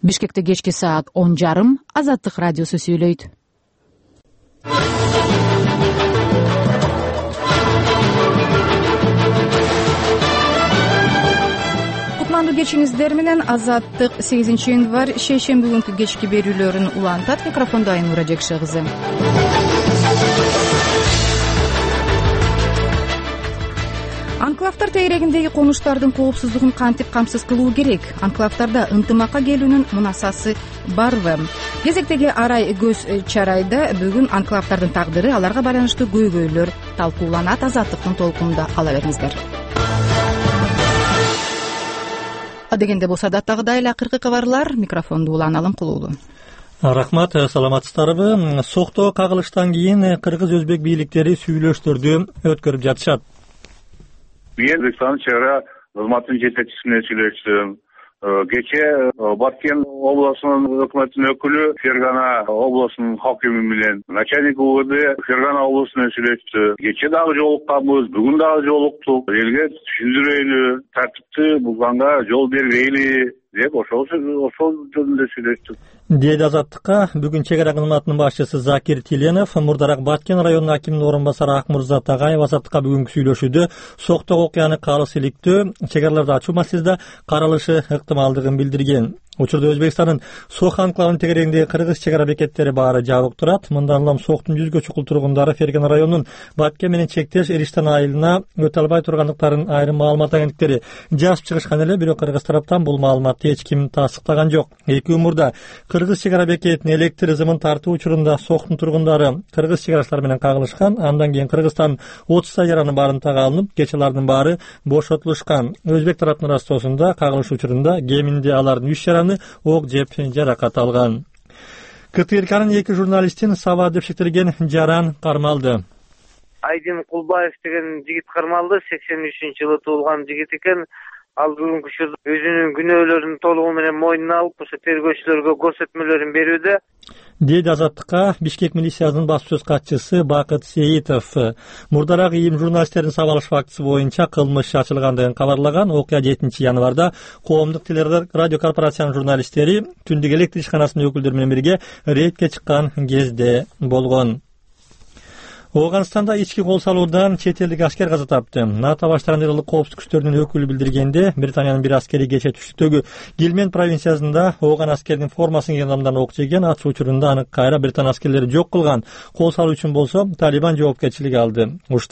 Бишкекте кечки саат 10:30 Азаттык радиосу сүйлөйт. Кутмандуу кечиңиздер менен Азаттык 8-январь шейшемби күнкү кечки берүүлөрүн улантат. Микрофондо Айнура Жекше кызы. Анклавдар тегерегиндеги конуштардын коопсуздугун кантип камсыз кылуу керек? Анклавдарда ынтымакка келүүнүн мунасасы барбы? Кезектеги арай көз чарайда бүгүн анклавдардын тагдыры, аларга байланыштуу көйгөйлөр талкууланат. Азаттыктын толкунунда ала бериңиздер. Дегенде болсо адаттагыдай эле акыркы кабарлар. Микрофонду Улан Алымкулуулу. Рахмат, саламатсыздарбы? Сокто кагылыштан кийин кыргыз-өзбек бийликтери сүйлөштөрдү өткөрүп жатышат. Мен Өзбекстандын чек ара кызматынын жетекчиси менен сүйлөштүм. Кече Баткен областынын өкмөтүнүн өкүлү, Фергана областынын хакими менен начальник УВД Фергана областынан сүйлөштү. Кече дагы жолукканбыз, бүгүн дагы жолуктук. Элге түшүндүрөйлү, тартипти бузганга жол бербейли деп ошол жөнүндө сүйлөштүк. Дейт Азаттыкка бүгүн чек ара кызматынын башчысы Закир Тиленов, мурдараак Баткен районунун акиминин орун басары Акмурза Тагаев Азаттыкка бүгүнкү сүйлөшүүдө соктогу окуяны калыс иликтөө, чек араларды ачуу маселесинде каралышы ыктымалдыгын билдирген. Учурда Өзбекстандын Сох анклавынын тегерегиндеги кыргыз чек ара бекеттери баары жабык турат. Мындан улам Соктун 100гө чукул тургундары Фергана районунун Баткен менен чектеш Эриштан айылына өтө албай тургандыктарын айрым маалымат агенттиктери жазып чыгышкан эле, бирок кыргыз тараптан бул маалыматты эч ким тастыктаган жок. Эки күн мурда кыргыз чек ара бекетинин электр ызымын тартуу учурунда Соктун тургундары кыргыз чек арачылары менен кагылышкан. Андан кийин Кыргызстан 30 жаранын барымтага алынып, кечелардын баары бошотулушкан. Өзбек тараптын растоосунда кагылыш учурунда кеминде алардын 3 жараны ок жеп жаракат алган. КТРКнын 2 журналистин Саба деп шектелген жаран кармалды. Айдин Кулбаев деген жигит кармалды. 83-жылы туулган жигит экен. Ал бүгүнкү учурда өзүнүн күнөөлөрүн толугу менен мойнуна алып, ошо тергөөчүлөргө көрсөтмөлөрүн берүүдө. Дейт Азаттыкка Бишкек милициясынын басма сөз катчысы Бакыт Сейитов. Мурдараак ИИМ журналисттердин сабалыш фактысы боюнча кылмыш ачылгандыгын кабарлаган. Окуя 7-январда Коомдук телерадио корпорациянын журналисттери түндүк электр ишканасынын өкүлдөрү менен бирге рейдке чыккан кезде болгон. Ооганстанда ички кол салуудан чет элдик аскер каза тапты. НАТО баштарындагы коопсуздук күчтөрүнүн өкүлү билдиргенде, Британиянын бир аскери кече түштүктөгү Гилмен провинциясында Ооган аскеринин формасын кийген адамдан ок жеген. Атуу учурунда аны кайра Британ аскерлери жок кылган. Кол салуу үчүн болсо Талибан жоопкерчилик алды.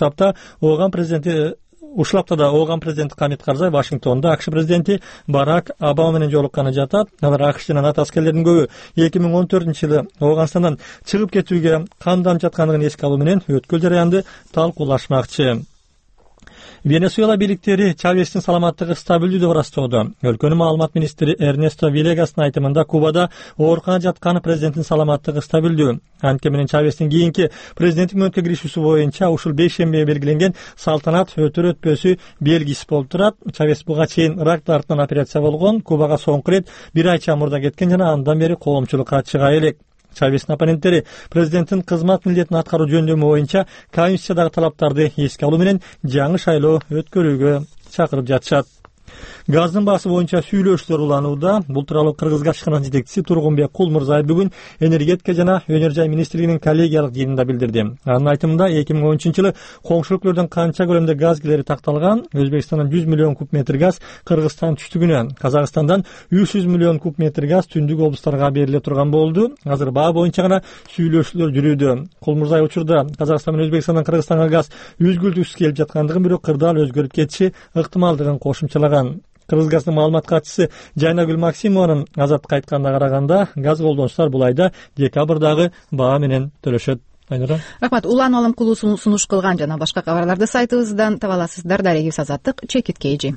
Ушлапта да Ооган президенти Хамид Карзай Вашингтонда АКШ президенти Барак Обама менен жолукканы жатат. Алар АКШ жана НАТО аскерлеринин көбү 2014-жылы Ооганстандан чыгып кетүүгө камданып жаткандыгын эске алуу менен өткөл жараянды талкуулашмакчы. Венесуэла бийликтери Чавестин саламаттыгы стабилдүү деп ырастоодо. Өлкөнүн маалымат министри Эрнесто Вилегастын айтымында Кубада ооруканада жаткан президенттин саламаттыгы стабилдүү. Анткени менен Чавестин кийинки президенттик мөөнөткө киришүүсү боюнча ушул бейшембиге белгиленген салтанат өтөр-өтпөсү белгисиз болуп турат. Чавест буга чейин рак тартынан операция болгон, Кубага соңку ирет 1 ай чамурда кеткен жана андан бери коомчулукка чыга элек. Чавестин оппоненттери президенттин кызмат милдетин аткаруу жөндөмү боюнча конституциядагы талаптарды эске алуу менен жаңы шайлоо өткөрүүгө чакырып жатышат. Газдын баасы боюнча сүйлөшүүлөр уланууда. Бул тууралуу Кыргыз газ ишканасынын жетекчиси Тургунбек Кулмурзаев бүгүн энергетика жана өнөр жай министрлигинин коллегиялык жыйынында билдирди. Анын айтымында 2013-жылы коңшулуктөрдөн канча көлөмдө газ килери такталган. Өзбекстандан 100 миллион куб метр газ Кыргызстан түштүгүнө, Казакстандан 300 миллион куб метр газ түндүк облустарга бериле турган болду. Азыр баа боюнча гана сүйлөшүүлөр жүрүүдө. Кулмурзаев учурда Казакстан менен Өзбекстандан Кыргызстанга газ үзгүлтүксүз келип жаткандыгын, бирок кырдаал өзгөрүп кетиши ыктымалдыгын кошумчалаган. Кыргызгаздын маалымат катчысы Жайнагүл Максимованын Азаттыкка айтканына караганда, газ колдонуучулар бул айда декабрдагы баа менен төлөшөт. Рахмат. Улан Алымкулуу сунуш кылган жана башка кабарларды сайтыбыздан таба аласыздар. Дарегибиз Азаттык чекит кейжи.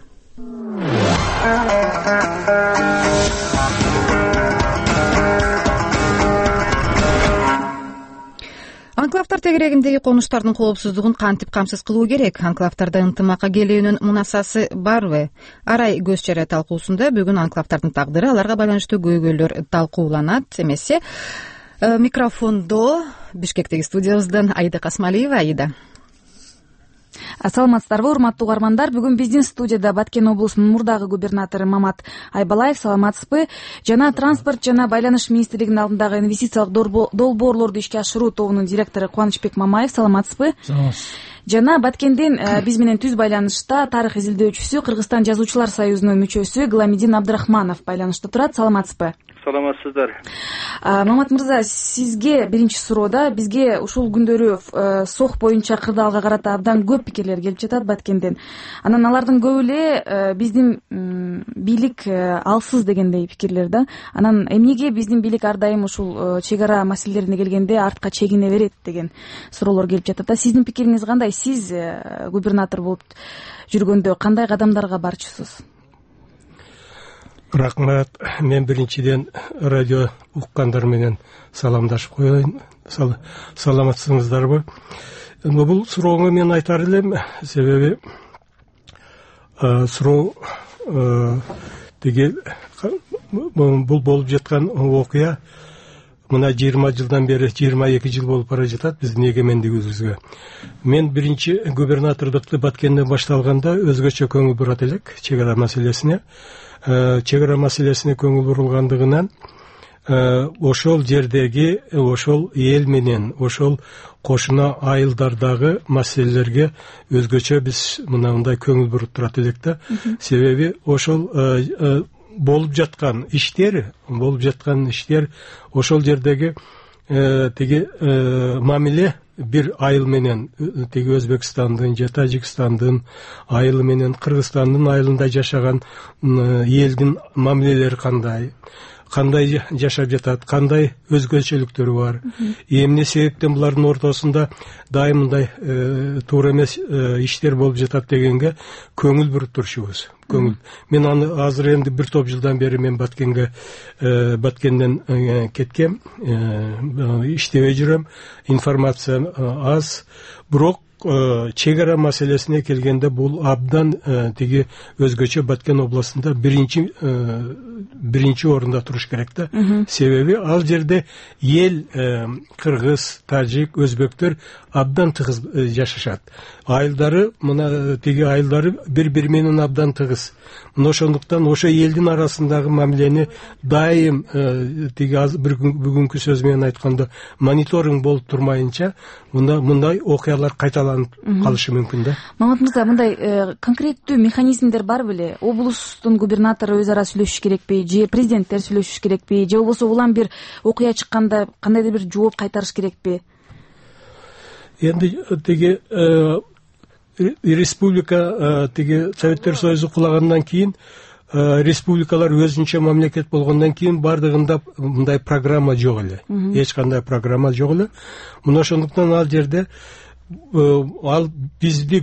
Анклавдар тегерегиндеги конуштардын коопсуздугун кантип камсыз кылуу керек? Анклавдарда ынтымакка келүүнүн мунасасы барбы? Арай көз чара талкуусунда бүгүн анклавдардын тагдыры, аларга байланыштуу көйгөйлөр талкууланат эмесе. Микрофондо Бишкектеги студиябыздан Аида Касмалиева. Аида. Саламатсыздарбы, урматтуу угармандар. Бүгүн биздин студияда Баткен облусунун мурдагы губернатору Мамат Айбалаев. Саламатсызбы? Жана Транспорт жана Байланыш министрлигинин алдындагы инвестициялык долбоорлорду ишке ашыруу тобунун директору Кубанычбек Мамаев. Саламатсызбы? Жана Баткенден биз менен түз байланышта тарых изилдөөчүсү, Кыргызстан жазуучулар союзунун мүчөсү Гыламидин Абдрахманов байланышта турат. Саламатсызбы? Саламатсыздар. Мамат мырза, сизге биринчи суроода бизге ушул күндөрү сох боюнча кырдаалга карата абдан көп пикирлер келип жатат Баткенден. Анан алардын көбү эле биздин бийлик алсыз дегендей пикирлер да. Анан эмнеге биздин бийлик ар дайым ушул чек ара маселелерине келгенде артка чегине берет деген суроолор келип жатат да. Сиздин пикириңиз кандай? Сиз губернатор болуп жүргөндө кандай кадамдарга барчусуз? Рахмат. Мен биринчиден радио уккандар менен саламдашып коеюн. Саламатсыңыздарбы? Бул сурооңо мен айтар элем, себеби суроо бул болуп жаткан окуя мына 20 жылдан бери 22 жыл болуп бара жатат биздин эгемендигибизге. Мен биринчи губернатордукту Баткенден башталганда өзгөчө көңүл бурат элек чек ара маселесине. Чек ара маселесине көңүл бурулгандыгынан ошол жердеги, ошол эл менен, ошол кошуна айылдардагы маселелерге өзгөчө биз мындай көңүл буруп турат элек да. Себеби ошол болуп жаткан иштер ошол жердеги мамиле бир айыл менен Өзбекстандын же Тажикстандын айылы менен Кыргызстандын айылында жашаган элдин мамилелери кандай жашап жатат, кандай өзгөчөлүктөрү бар, эмне себептен булардын ортосунда дайым мындай туура эмес иштер болуп жатат дегенге көңүл буруп турушубуз. Мен аны азыр энди бир топ жылдан бери мен Баткенден кеткем, иштебей жүрөм, информация аз, бирок чек ара маселесине келгенде бул абдан өзгөчө Баткен областында биринчи орунда туруш керек да. Себеби ал жерде эл кыргыз, тажик, өзбектер абдан тыгыз жашашат. Айылдары айылдары бири менен абдан тыгыз. Ошондуктан ошо элдин арасындагы мамилени дайым бүгүнкү сөз менен айтканда мониторинг болуп турмайынча мындай окуялар кайталанып калышы мүмкүн да. Мамат мырза, мындай конкреттүү механизмдер бар беле? Облустун губернатору өз ара сүйлөшүш керекпи, же президенттер сүйлөшүш керекпи, же болбосо улам бир окуя чыкканда кандайдыр бир жооп кайтарыш керекпи? Энди республика Советтер Союзу кулагандан кийин республикалар өзүнчө мамлекет болгондон кийин бардыгында мындай программа жок эле. Эч кандай программа жок эле. Мына ошондуктан ал жерде ал бизди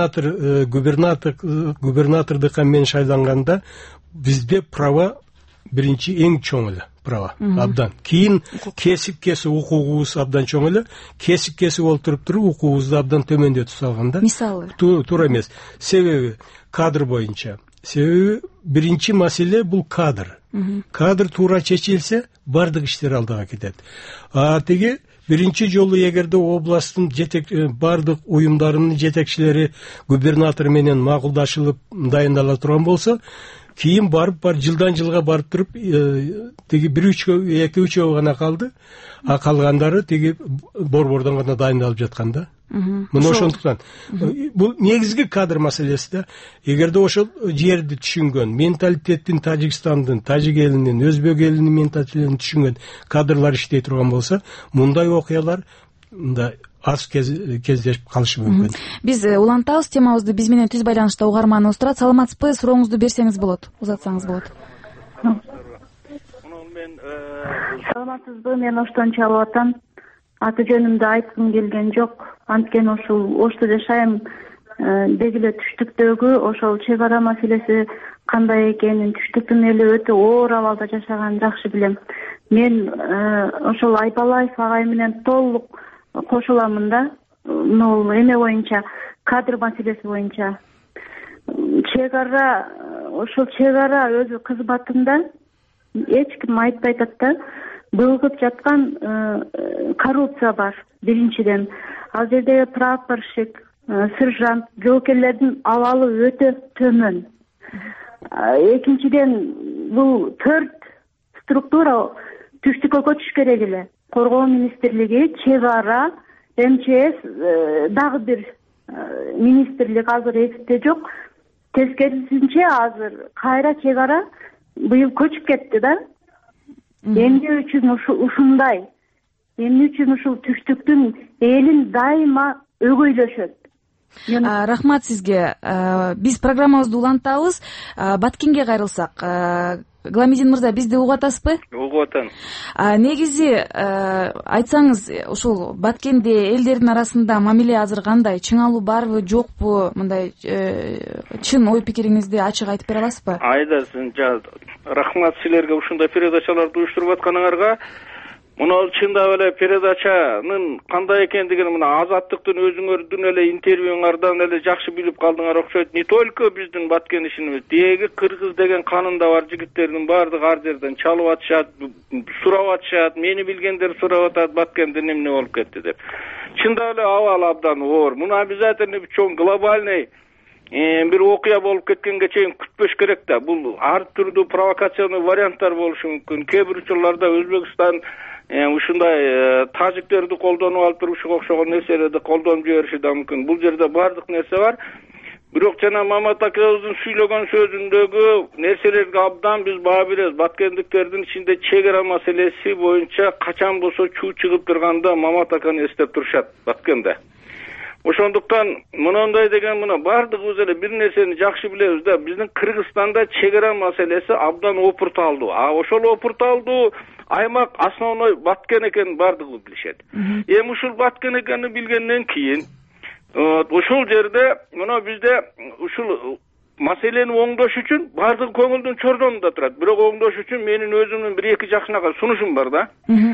губернатордукка мен шайланганда бизде права биринчи эң чоң эле. Абдан. Кийин кесип укугубуз абдан чоң эле. Кесип олтуруп туруп укугубузду абдан төмөндөтүп салганда. Мисалы. Туура эмес. Себеби кадр боюнча. Себеби биринчи маселе бул кадр. Кадр туура чечилсе, бардык иштер алдыга кетет. Биринчи жолу эгерде областтын бардык уюмдарынын жетекчилери губернатор менен макулдашылып дайындала турган болсо, кийин жылдан жылга барып туруп эки-үчөө гана калды. Калгандары борбордон гана дайындалып жаткан да. Мына ошондуктан бул негизги кадр маселеси да. Эгерде ошол жерди түшүнгөн, менталитеттин Тажикстандын, тажик элинин, өзбек элинин менталитетин түшүнгөн кадрлар иштей турган болсо, мындай окуялар аз кездешип калышы мүмкүн. Биз улантабыз темабызды. Биз менен түз байланышта угарманыбыз турат. Саламатсызбы? Сурооңузду берсеңиз болот, узатсаңыз болот. Саламатсызбы? Мен Оштон чалып атам. Аты жөнүмдү айткым келген жок. Анткени ушул Ошто жашайм деги эле түштүктөгү ошол чек ара маселеси кандай экенин, түштүктүн эли өтө оор абалда жашаганын жакшы билем. Мен ошол Айбалаев агай менен толук кошуламын да. Эме боюнча, кадр маселеси боюнча. Ошол чек ара өзү кызматында эч ким айтпай атат да. Былгып жаткан коррупция бар биринчиден. Ал жерде прапорщик, сержант, жоокерлердин абалы өтө төмөн. Экинчиден, бул 4 структура түштүккө көчүш керек эле. Коргоо министрлиги, чек ара, МЧС, дагы бир министрлик азыр эсте жок. Тескерисинче азыр кайра чек ара быйыл көчүп кетти да. Эмне үчүн ушундай? Эмне үчүн ушул түштүктүн элин дайыма өгөйлөшөт? Рахмат сизге. Биз программабызды улантабыз. Баткенге кайрылсак. Гламидин мырза, бизди угуп атасызбы? Угуп атам. Негизи айтсаңыз, ушул Баткенде элдердин арасында мамиле азыр кандай? Чыңалуу барбы, жокпу? Мындай чын ой пикириңизди ачык айтып бере аласызбы? Айдасын, рахмат силерге ушундай передачаларды уюштуруп атканыңарга. Мына чындап эле передачанын кандай экендигин мына Азаттыктын өзүңөрдүн эле интервьюңардан эле жакшы билип калдыңар окшойт. Не только биздин Баткен ишинибиз, деги кыргыз деген канында бар жигиттердин баардыгы ар жерден чалып атышат, сурап атышат, мени билгендер сурап атат, Баткенде эмне болуп кетти деп. Чындап эле абал абдан оор. Муну обязательно чоң глобальный бир окуя болуп кеткенге чейин күтпөш керек да. Бул ар түрдүү провокационный варианттар болушу мүмкүн. Кээ бир учурларда Өзбекстан ушундай тажиктерди колдонуп алып туруп ушуга окшогон нерселерди колдонуп жибериши да мүмкүн. Бул жерде баардык нерсе бар. Бирок жана Мамат акабыздын сүйлөгөн сөзүндөгү нерселерге абдан биз баа беребиз. Баткендиктердин ичинде чек ара маселеси боюнча качан болсо чуу чыгып турганда Мамат аканы эстеп турушат Баткенде. Ошондуктан мындай деген мына баардыгыбыз эле бир нерсени жакшы билебиз да, биздин Кыргызстанда чек ара маселеси абдан опурталдуу. Ошол опурталдуу аймак основной Баткен экенин баардыгы билишет. Эми ушул Баткен экенин билгенден кийин ошол жерде мына бизде ушул маселени оңдош үчүн баардык көңүлдүн чордонунда турат. Бирок оңдош үчүн менин өзүмдүн 1-2 жакшынакай сунушум бар да.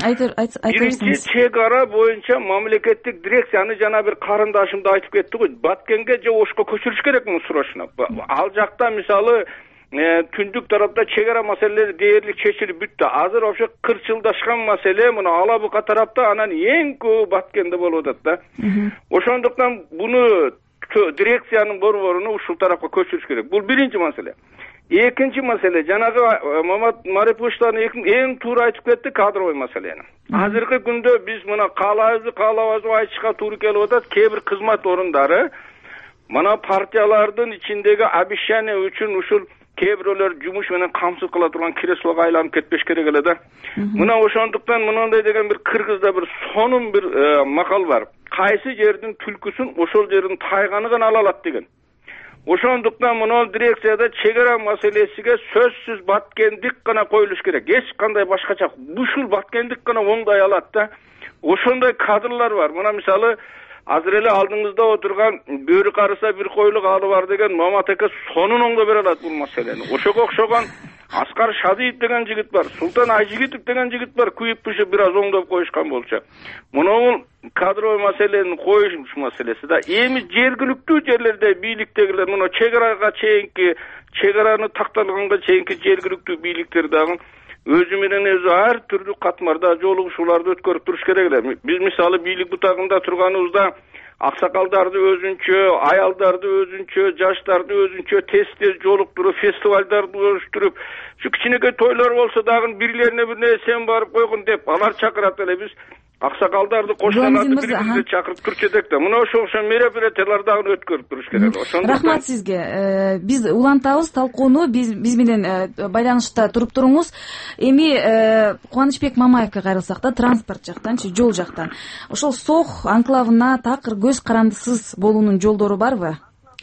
Биринчи чек ара боюнча мамлекеттик дирекцияны жана бир карындашымды айтып кетти го, Баткенге же Ошко көчүрүш керек муну сурашына. Ал жакта мисалы түндүк тарапта чек ара маселелери дээрлик чечилип бүттү. Азыр вообще кырчылдашкан маселе мына Алабыка тарапта, анан эң көбү Баткенде болуп атат да. Ошондуктан буну дирекциянын борборуну ушул тарапка көчүрүш керек. Бул биринчи маселе. Экинчи маселе, жанагы Мамат Марипуштан эң туура айтып кетти, кадровый маселени. Азыркы күндө биз мына каалабызбы айтышка туура келип атат. Кээ бир кызмат орундары мына партиялардын ичиндеги обещание үчүн ушул кээ бирөөлөр жумуш менен камсыз кыла турган креслого айланып кетпеш керек эле да. Мына ошондуктан мындай деген бир кыргызда бир сонун бир макал бар. Кайсы жердин түлкүсүн ошол жердин тайганы гана ала алат деген. Ошондуктан мына дирекцияда чек ара маселесиге сөзсүз Баткендик гана коюлуш керек. Эч кандай башкача ушул Баткендик гана оңдой алат да. Ошондой кадрлар бар. Мына мисалы азыр эле алдыңызда отурган бөрү карыса бир койлук алы бар деген Мамат ака сонун оңдоп бере алат бул маселени. Ошого окшогон Аскар Шадиев деген жигит бар, Султан Айжигитов деген жигит бар, күйүп пышып бир аз оңдоп коюшкан болчу. Муну кадровый маселени коюш маселеси да. Эми жергиликтүү жерлерде бийликтегилер муну чек арага чейинки, чек араны такталганга чейинки жергиликтүү бийликтер дагы өзү менен өзү ар түрдүү катмарда жолугушууларды өткөрүп туруш керек эле. Биз мисалы бийлик бутагында турганыбызда аксакалдарды өзүнчө, аялдарды өзүнчө, жаштарды өзүнчө тез жолуктуруп, фестивалдарды уюштуруп, ушу кичинекей тойлор болсо дагы бирлерине бир нерсе сен барып койгун деп алар чакырат эле. Биз аксакалдарды, кошторларды бири-бирине чакырып туруш эдек да. Мына ошол мероприятияларды дагы өткөрүп туруш керек. Рахмат сизге. Биз улантабыз талкууну, биз менен байланышта туруп туруңуз. Эми Кубанычбек Мамаевге кайрылсак да, транспорт жактанчы, жол жактан. Ошол Сох анклавына такыр көз карандысыз болуунун жолдору барбы?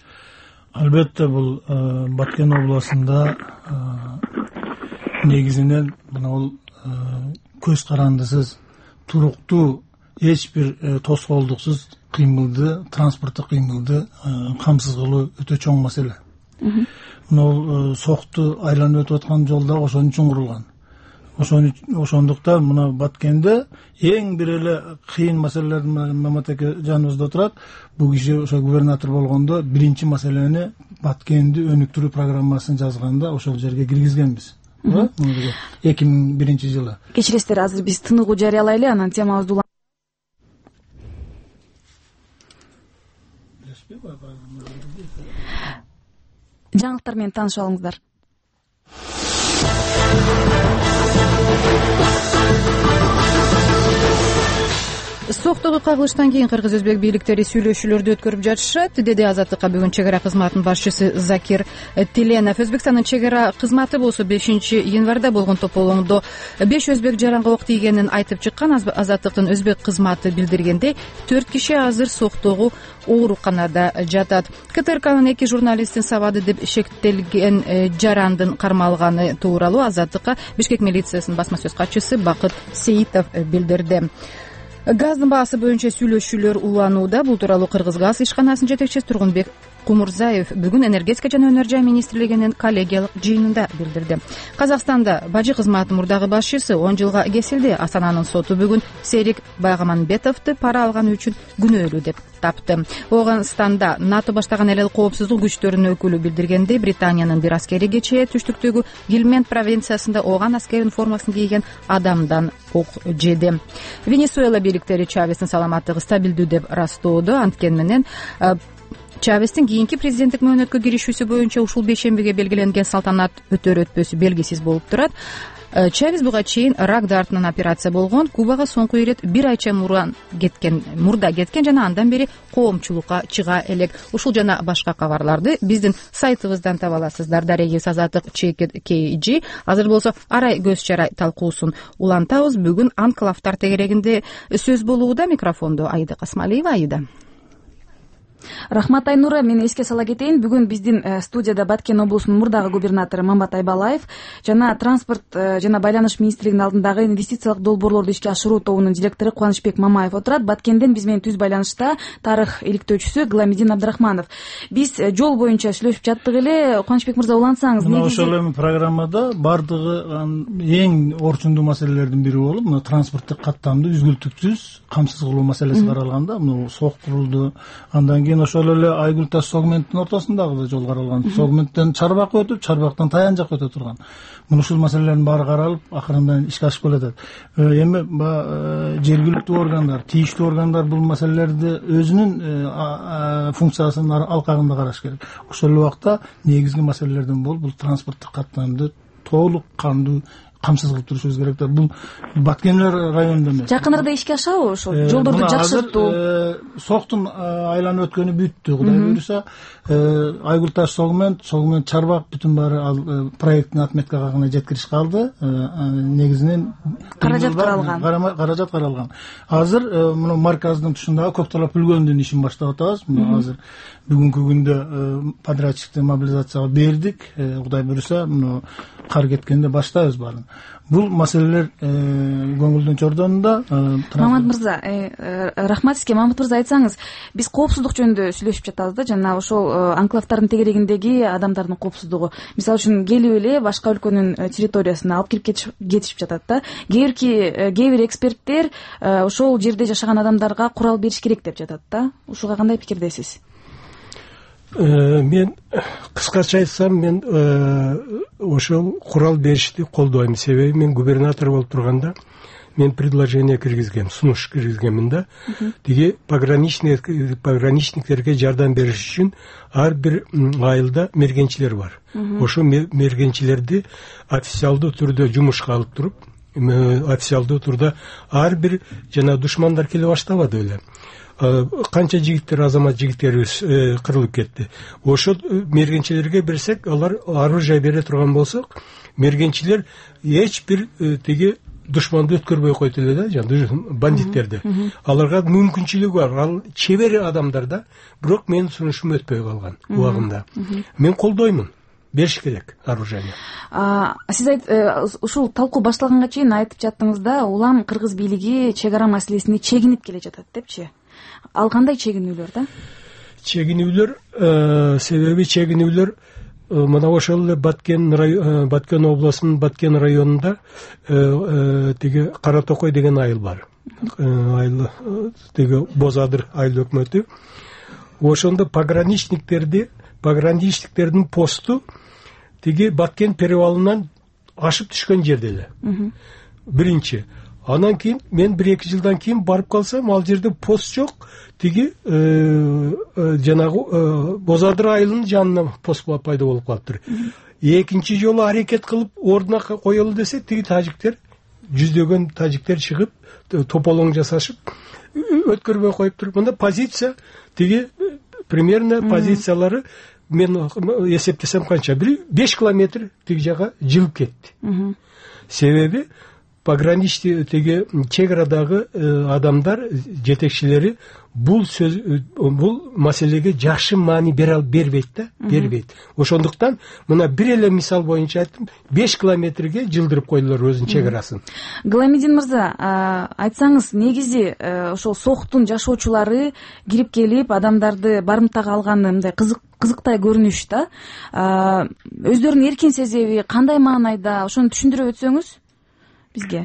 Албетте, бул Баткен областында негизинен бул көз карандысыз, туруктуу, эч бир тоскоолдуксуз кыймылды, транспорттук кыймылды камсыз кылуу өтө чоң маселе. Мына Сохту айланып өтүп аткан жол да ошон үчүн курулган. Ошондуктан мына Баткенде эң бир эле кыйын маселелер Мамат ака жаныбызда турат. Бул киши ошо губернатор болгондо биринчи маселени Баткенди өнүктүрүү программасын жазганда ошол жерге киргизгенбиз. 2001-жылы. Кечиресиздер, азыр биз тыныгуу жарыялайлы, анан темабызды жаңылыктар менен таанышып алыңыздар. Соктогу кагылыштан кийин кыргыз өзбек бийликтери сүйлөшүүлөрдү өткөрүп жатышат, деди Азаттыкка бүгүн чек ара кызматынын башчысы Закир Тиленов. Өзбекстандын чек ара кызматы болсо 5-январда болгон тополоңдо 5 өзбек жаранга ок тийгенин айтып чыккан. Азаттыктын өзбек кызматы билдиргендей 4 киши азыр Соктогу ооруканада жатат. КТРКнын 2 журналистин сабады деп шектелген жарандын кармалганы тууралуу Азаттыкка Бишкек милициясынын басма сөз катчысы Бакыт Сейитов билдирди. Газдын баасы боюнча сүйлөшүүлөр уланууда. Бул тууралуу Кыргыз газ ишканасынын жетекчиси Тургунбек Кумурзаев бүгүн энергетика жана өнөр жай министрлигинин коллегиялык жыйынында билдирди. Казакстанда бажы кызматынын мурдагы башчысы 10 жылга кесилди. Астананын соту бүгүн Серик Байгаманбетовду пара алганы үчүн күнөөлүү деп тапты. Оганстанда НАТО баштаган эл коопсуздук күчтөрүнүн өкүлү билдиргендей, Британиянын бир аскери кечээ түштүктөгү Гилмент провинциясында Оган аскеринин формасын кийген адамдан ок жеди. Венесуэла бийликтери Чавестин саламаттыгы стабилдүү деп растоодо. Анткени менен Чавестин кийинки президенттик мөөнөткө киришүүсү боюнча ушул бейшембиге белгиленген салтанат өтөр өтпөсү белгисиз болуп турат. Чавес буга чейин рак дартынан операция болгон. Кубага соңку ирет 1 айча мурда кеткен жана андан бери коомчулукка чыга элек. Ушул жана башка кабарларды биздин сайтыбыздан таба аласыздар. Дарегиз Азаттык @KG. Азыр болсо арай көз чарай талкуусун улантабыз. Бүгүн анклавтар тегерегинде сөз болууда. Микрофондо Аида Касмалиева. Аида. Рахмат Айнура, мен эске сала кетейин. Бүгүн биздин студияда Баткен облусунун мурдагы губернатору Мамбат Айбалаев жана транспорт жана байланыш министрлигинин алдындагы инвестициялык долбоорлорду ишке ашыруу тобунун директору Кубанычбек Мамаев отурат. Баткенден биз менен түз байланышта тарых иликтөөчүсү Гыламидин Абдрахманов. Биз жол боюнча сүйлөшүп жаттык эле. Кубанычбек мырза, улантсаңыз. Мына ошол эми программада бардыгы эң орчундуу маселелердин бири болуп, транспорттук каттамды үзгүлтүксүз камсыз кылуу маселеси каралган да. Сок курулду. Андан кийин ошол эле Айгүл таш Согменттин ортосундагы да жол каралган. Согменттен Чарбакка өтүп, Чарбактан Таян жакка өтө турган. Ушул маселелердин баары каралып, акырында ишке ашып келатат. Эми жергиликтүү органдар, тийиштүү органдар бул маселелерди өзүнүн функциясынын алкагында караш керек. Ошол убакта негизги маселелердин бул транспорттук каттамды толук кандуу камсыз кылып турушубуз керек да. Бул Баткендер районунда эмес. Жакын арада ишке ашабы ошол жолдорду жакшыртуу? Соктун айланып өткөнү бүттү, Кудай буйруса. Айгүл таш Согмент Чарбак бүтүн баары проекттин отметкага гана жеткириш калды. Негизинен каражат каралган. Азыр муну марказдын тушундагы Көкталап үлгөндүн ишин баштап атабыз. Азыр бүгүнкү күндө подрядчикти мобилизацияга бердик. Кудай буйруса кар кеткенде баштайбыз баарын. Бул маселелер көңүлдүн чордонунда. Мамат мырза, рахмат сизге. Мамат мырза, айтсаңыз, биз коопсуздук жөнүндө сүйлөшүп жатабыз да, жана ошол анклавтардын тегерегиндеги адамдардын коопсуздугу. Мисалы үчүн келип эле башка өлкөнүн территориясына алып кирип кетишип жатат да. Кээ бир эксперттер ошол жерде жашаган адамдарга курал бериш керек деп жатат да. Ушуга кандай пикирдесиз? Мен кыскача айтсам, мен ошол курал беришти колдойм. Себеби мен губернатор болуп турганда мен предложение киргизгем, сунуш киргизгемин да. Тиги пограничниктерге жардам бериш үчүн ар бир айылда мергенчилер бар. Ошо мергенчилерди официалдуу түрдө жумушка алып туруп, официалдуу түрдө ар бир жана душмандар келе баштабады эле. Канча жигиттер, азамат жигиттерибиз кырылып кетти. Ошол мергенчилерге берсек, алар оружие бере турган болсок, мергенчилер эч бир тиги душманды өткөрбөй койт эле да, жана бандиттерди. Аларга мүмкүнчүлүгү бар. Ал чебер адамдар да, бирок менин сунушум өтпөй калган убагында. Мен колдоймун. Бериш керек оружие. Сиз ушул талкуу башталганга чейин айтып жаттыңыз да, улам кыргыз бийлиги чек ара маселесине чегинип келе жатат депчи. Ал кандай чегинүүлөр да? Чегинүүлөр, себеби чегинүүлөр мына ошол эле Баткен облусунун Баткен районунда тиги Кара Токой деген айыл бар. Айыл тиги Бозадыр айыл өкмөтү. Ошондо пограничниктердин посту тиги Баткен перевалынан ашып түшкөн жерде эле. Биринчи. Анан кийин мен 1-2 жылдан кийин барып калсам, ал жерде пост жок. Тиги жанагы Бозадыр айылынын жанына пост пайда болуп калыптыр. Экинчи жолу аракет кылып ордуна коелу десе, тиги тажиктер, жүздөгөн тажиктер чыгып тополоң жасашып өткөрбөй коюптур. Мында позиция тиги примерно позициялары мен эсептесем канча? 5 километр тиги жага жылып кетти. Себеби пограничный тиги чек арадагы адамдар, жетекчилери бул маселеге жакшы маани бербейт да, бербейт. Ошондуктан мына бир эле мисал боюнча айттым, 5 километрге жылдырып койдулар өзүнүн чек арасын. Гыламидин мырза, айтсаңыз, негизи ошол соктун жашоочулары кирип келип адамдарды барымтага алганы мындай кызыктай көрүнүш да. Өздөрүн эркин сезеби, кандай маанайда, ошону түшүндүрүп өтсөңүз бизге.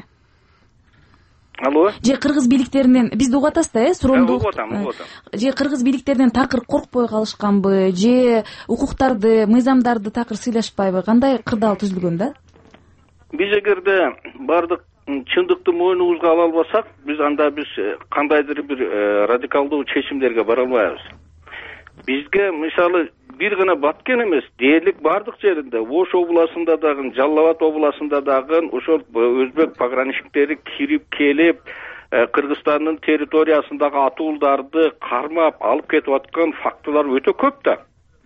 Алло. Же кыргыз бийликтеринен бизди угуп атасыз да, суроомду угуп атам. Же кыргыз бийликтеринен такыр коркпой калышканбы, же укуктарды, мыйзамдарды такыр сыйлашпайбы? Кандай кырдаал түзүлгөн да? Биз эгерде бардык чындыкты мойнубузга ала албасак, биз кандайдыр бир радикалдуу чечимдерге бара албайбыз. Бизге мисалы бир гана Баткен эмес, дээрлик бардык жеринде, Ош областында дагы, Жалал Абад областында дагы ошол өзбек пограничниктери кирип келип, Кыргызстандын территориясындагы атуулдарды кармап алып кетип аткан фактылар өтө көп да.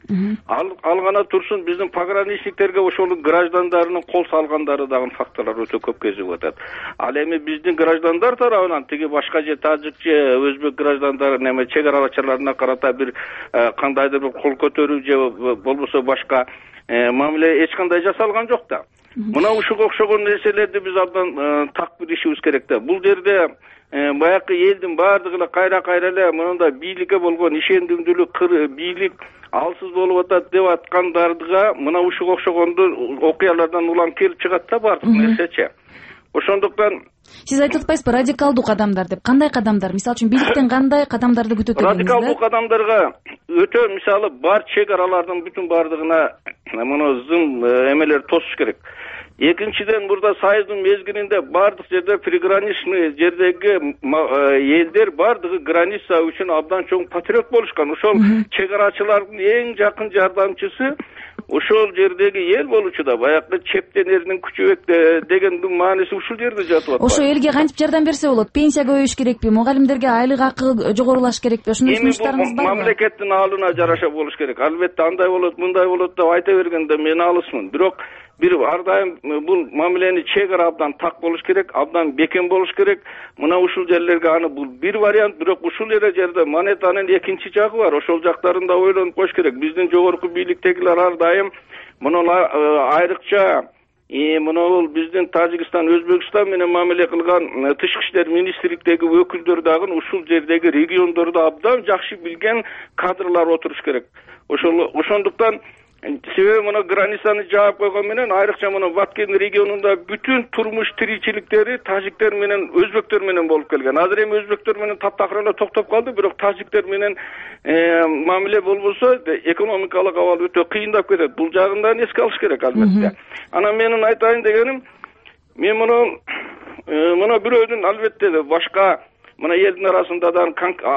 Ал гана турсун, биздин пограничниктерге ошол граждандарынын кол салгандары дагы фактылар өтө көп кезип атат. Ал эми биздин граждандар тарабынан тиги башка же тажик же өзбек граждандары неме чек арачыларына карата бир кандайдыр бир кол көтөрүү же болбосо башка мамиле эч кандай жасалган жок да. Мына ушуга окшогон нерселерди биз абдан так билишибиз керек да. Бул жерде баягы элдин баардыгы эле кайра эле мындай бийликке болгон ишенимдүүлүк, бийлик алсыз болуп атат деп аткандардыга мына ушуга окшогондо окуялардан улам келип чыгат да бардык нерсечи. Ошондуктан сиз айтып атпайсызбы радикалдуу кадамдар деп? Кандай кадамдар? Мисалы үчүн бийликтен кандай кадамдарды күтөт экенсиз? Радикалдуу кадамдарга өтө мисалы бар чек аралардын бүтүн бардыгына мына зым эмелер тосуш керек. Экинчиден, бурда Союздун мезгилинде бардык жерде приграничный жердеги элдер бардыгы граница үчүн абдан чоң патриот болушкан. Ошол чек арачылардын эң жакын жардамчысы ошол жердеги эл болчу да, баягы чептенердин күчүбек дегендин мааниси ушул жерде жатып атат. Ошо элге кантип жардам берсе болот? Пенсия көбөйүш керекпи? Мугалимдерге айлык акы жогорулаш керекпи? Ошондой сунуштарыңыз барбы? Мамлекеттин алына жараша болуш керек. Албетте андай болот, мындай болот деп айта бергенде мен алысмын. Бирок ар дайым бул мамилени чек ара абдан так болуш керек, абдан бекем болуш керек. Мына ушул жерлерге аны бул бир вариант, бирок ушул эле жерде монетанын экинчи жагы бар. Ошол жактарын да ойлонуп коюш керек. Биздин жогорку бийликтегилер ар дайым муну айрыкча мына биздин Тажикстан, Өзбекстан менен мамиле кылган тышкы иштер министрликтеги өкүлдөр дагы ушул жердеги региондорду абдан жакшы билген кадрлар отуруш керек. Ошондуктан себеби мына границаны жаап койгон менен айрыкча мына Баткен регионунда бүтүн турмуш тиричиликтери тажиктер менен өзбектер менен болуп келген. Азыр эми өзбектер менен таптакыр эле токтоп калды, бирок тажиктер менен мамиле болбосо экономикалык абал өтө кыйындап кетет. Бул жагын да эске алыш керек албетте. Анан менин айтайын дегеним, мен мына бирөөдүн албетте башка мына элдин арасында да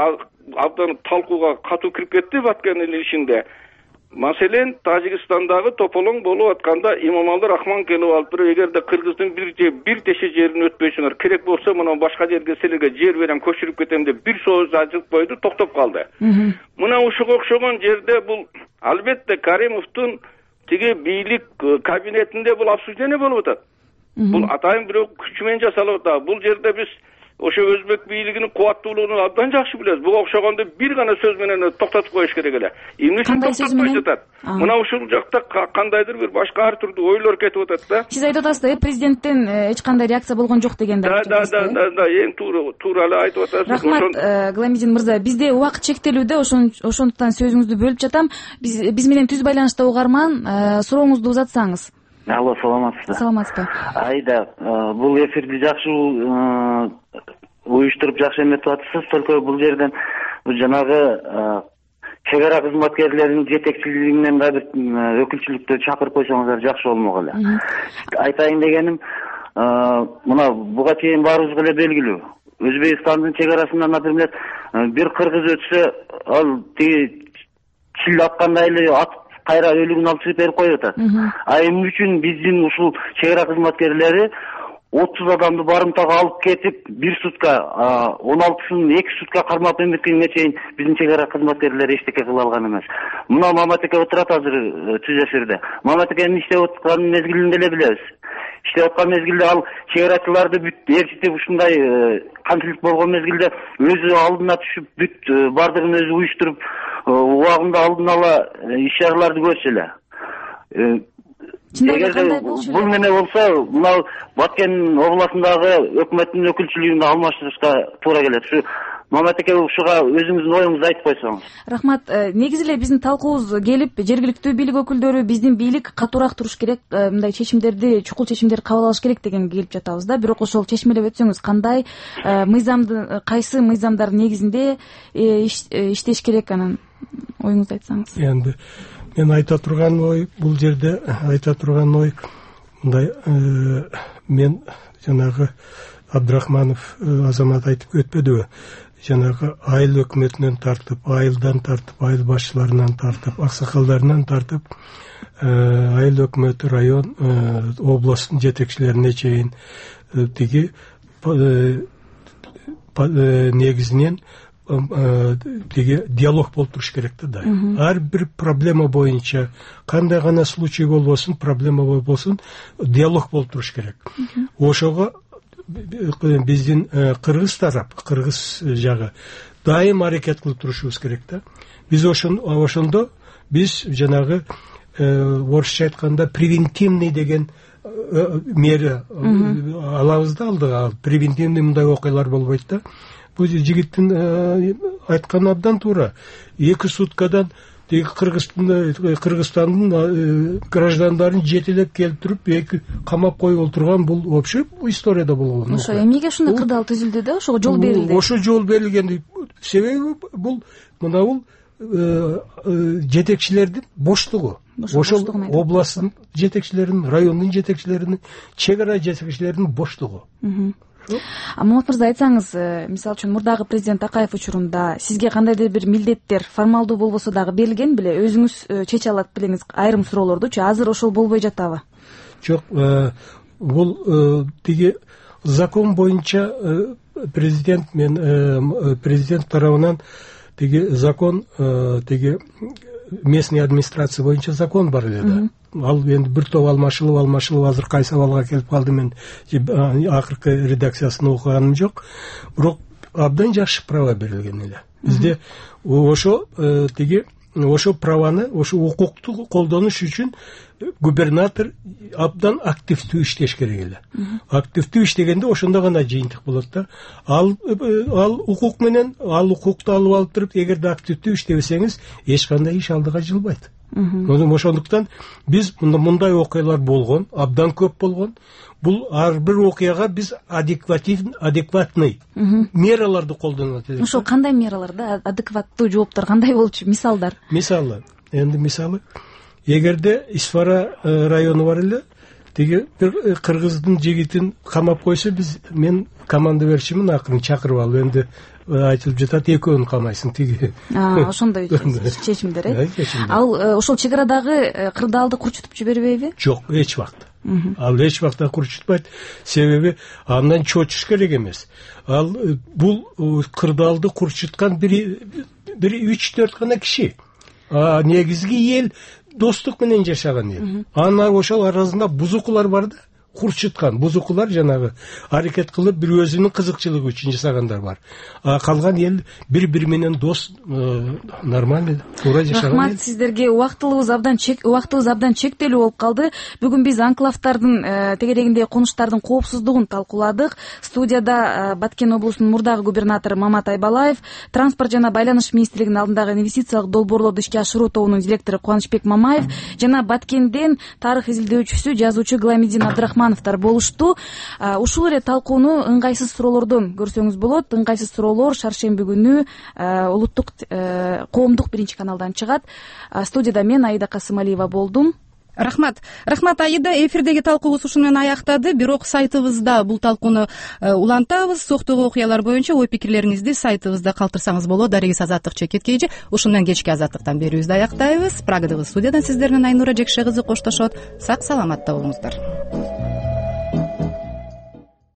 абдан талкууга катуу кирип кетти Баткен ишинде. Маселен, Тажикстандагы тополоң болуп атканда Имамалы Рахман келип алып туруп, эгерде Кыргыздын бир теше жерин өтпөйсүңөр, керек болсо мына башка жерге силерге жер берем, көчүрүп кетем деп бир сөз айтып койду, токтоп калды. Мына ушуга окшогон жерде бул албетте Каримовдун тиги бийлик кабинетинде бул обсуждение болуп атат. Бул атайын бирөө күчү менен жасалып атат. Бул жерде биз ошо өзбек бийлигинин кубаттуулугун абдан жакшы билебиз. Буга окшогондо бир гана сөз менен токтотуп коюш керек эле. Эмне үчүн токтотпой жатат? Мына ушул жакта кандайдыр бир башка ар түрдүү ойлор кетип атат да. Сиз айтып атасыз да, президенттен эч кандай реакция болгон жок дегенди айтып атасыз. Да, эң туура эле айтып атасыз. Рахмат, Гыламидин мырза, бизде убакыт чектелүүдө, ошондуктан сөзүңүздү бөлүп жатам. Биз менен түз байланышта угарман, сурооңузду узатсаңыз. Алло, саламатсызбы? Саламатсызбы. Айда, бул эфирди жакшы уюштуруп жакшы эметип атасыз. Только бул жерден жанагы чек ара кызматкерлеринин жетекчилигинен да бир өкүлчүлүктө чакырып койсоңуздар жакшы болмок эле. Айтайын дегеним, мына буга чейин баарыбызга эле белгилүү. Өзбекстандын чек арасынан, например, бир кыргыз өтсө, ал тиги чил аткандай эле атып кайра өлүгүн алып чыгып берип коюп атат. А эмне үчүн биздин ушул чек ара кызматкерлери 30 адамды барымтага алып кетип, бир сутка, 16-сын 2 сутка кармап эметкенге чейин биздин чек ара кызматкерлери эчтеке кыла алган эмес. Мына Маматеке отурат азыр түз эфирде. Маматекенин иштеп аткан мезгилинде эле билебиз. Иштеп аткан мезгилде ал чек арачыларды бүт ээрчитип ушундай конфликт болгон мезгилде өзү алдына түшүп, бүт бардыгын өзү уюштуруп, убагында алдын ала иш чараларды көрсө эле. Эгерде бул неме болсо, мына Баткен областындагы өкмөттүн өкүлчүлүгүндө алмаштырышка туура келет. Ушу Маматеке ушуга өзүңүздүн оюңузду айтып койсоңуз. Рахмат. Негизи эле биздин талкуубуз келип, жергиликтүү бийлик өкүлдөрү, биздин бийлик катуураак туруш керек, мындай чечимдерди, чукул чечимдерди кабыл алыш керек дегенге келип жатабыз да. Бирок ошол чечмелеп өтсөңүз, кандай мыйзамды, кайсы мыйзамдар негизинде иштеш керек, анан оюңузду айтсаңыз. Эми мен айта турган ой, бул жерде айта турган ой мындай, мен жанагы Абдрахманов Азамат айтып өтпөдүбү? Жанагы айыл өкмөтүнөн тартып, айылдан тартып, айыл башчыларынан тартып, аксакалдарынан тартып, айыл өкмөтү, район, областтын жетекчилерине чейин тиги негизинен тиги диалог болуп туруш керек да. Ар бир проблема боюнча, кандай гана случай болбосун, проблема болбосун, диалог болуп туруш керек. Ошого биздин кыргыз тарап, кыргыз жагы дайым аракет кылып турушубуз керек да. Биз ошондо биз жанагы орусча айтканда превентивный деген мера алабыз да алдыга. Превентивный мындай окуялар болбойт да. Бул жигиттин айтканы абдан туура. 2 суткадан Кыргызстандын граждандарын жетелеп келтирип, камап коюп олтурган бул вообще историяда болгон. Ошо эмнеге ушундай кырдаал түзүлдү да? Ошого жол берилди. Ошо жол берилген себеби бул жетекчилердин боштугу. Ошол областтын жетекчилеринин, райондун жетекчилеринин, чек ара жетекчилеринин боштугу. Мамат мырза, айтсаңыз, мисалы үчүн мурдагы президент Акаев учурунда сизге кандайдыр бир милдеттер формалдуу болбосо дагы берилген беле? Өзүңүз чече алат белеңиз айрым суроолордучу. Азыр ошол болбой жатабы? Жок, бул тиги закон боюнча президент тарабынан тиги закон, тиги местный администрация боюнча закон бар эле да. Ал енді бір топ алмашылып азыр кайсы абалга келип калды, мен акыркы редакциясын окуганым жок. Бирок абдан жакшы права берилген эле. Бизде ошо праваны, ошо укукту колдонуш үчүн губернатор абдан активдүү иштеш керек эле. Активдүү иштегенде ошондо гана жыйынтык болот да. Ал укук менен, ал укукту алып алып туруп, эгерде активдүү иштебесеңиз, эч кандай иш алдыга жылбайт. Ошондуктан биз мындай окуялар болгон, абдан көп болгон. Бул ар бир окуяга биз адекватный мераларды колдонот элек. Ошо кандай мералар да? Адекваттуу жооптор кандай болчу? Мисалдар. Мисалы, эгерде Исфара району бар эле, тиги бир кыргыздын жигитин камап койсо, мен команда берчимин, акырын чакырып алып, энди айтылып жатат, экөөнү камайсың тиги. Ошондой чечимдер, э? Ал ошол чек арадагы кырдаалды курчутуп жибербейби? Жок, эч убакта. Ал эч убакта курчутпайт. Себеби андан чочуш керек эмес. Ал бул кырдаалды курчуткан бир 3-4 гана киши. Негизги эл достук менен жашаган эл. Анан ошол арасында бузукулар бар да. Курчуткан бузукулар жанагы аракет кылып бир өзүнүн кызыкчылыгы үчүн жасагандар бар. Калган эл бири менен дос, нормально туура жашаган. Рахмат сиздерге. Убактыбыз абдан чектелүү болуп калды. Бүгүн биз анклавдардын тегерегиндеги конуштардын коопсуздугун талкууладык. Студияда Баткен облусунун мурдагы губернатору Мамат Айбалаев, транспорт жана байланыш министрлигинин алдындагы инвестициялык долбоорлорду ишке ашыруу тобунун директору Кубанычбек Мамаев жана Баткенден тарых изилдөөчүсү, жазуучу Гыламидин Абдрахмановтар болушту. Ушул эле талкууну ыңгайсыз суроолордон көрсөңүз болот. Ыңгайсыз суроолор шаршемби күнү улуттук коомдук биринчи каналдан чыгат. Студияда мен Аида Касымалиева болдум. рахмат Аида. Эфирдеги талкуубуз ушуну менен аяктады. Бирок сайтыбызда бул талкууну улантабыз. Соктогу окуялар боюнча ой пикирлериңизди сайтыбызда калтырсаңыз болот. Арегис Азаттык ЧК. Ушуну менен кечки Азаттыктан берүүбүздү аяктайбыз. Прагадагы студиядан сиздер менен Айнура Жекше кызы коштошот. Сак саламатта болуңуздар.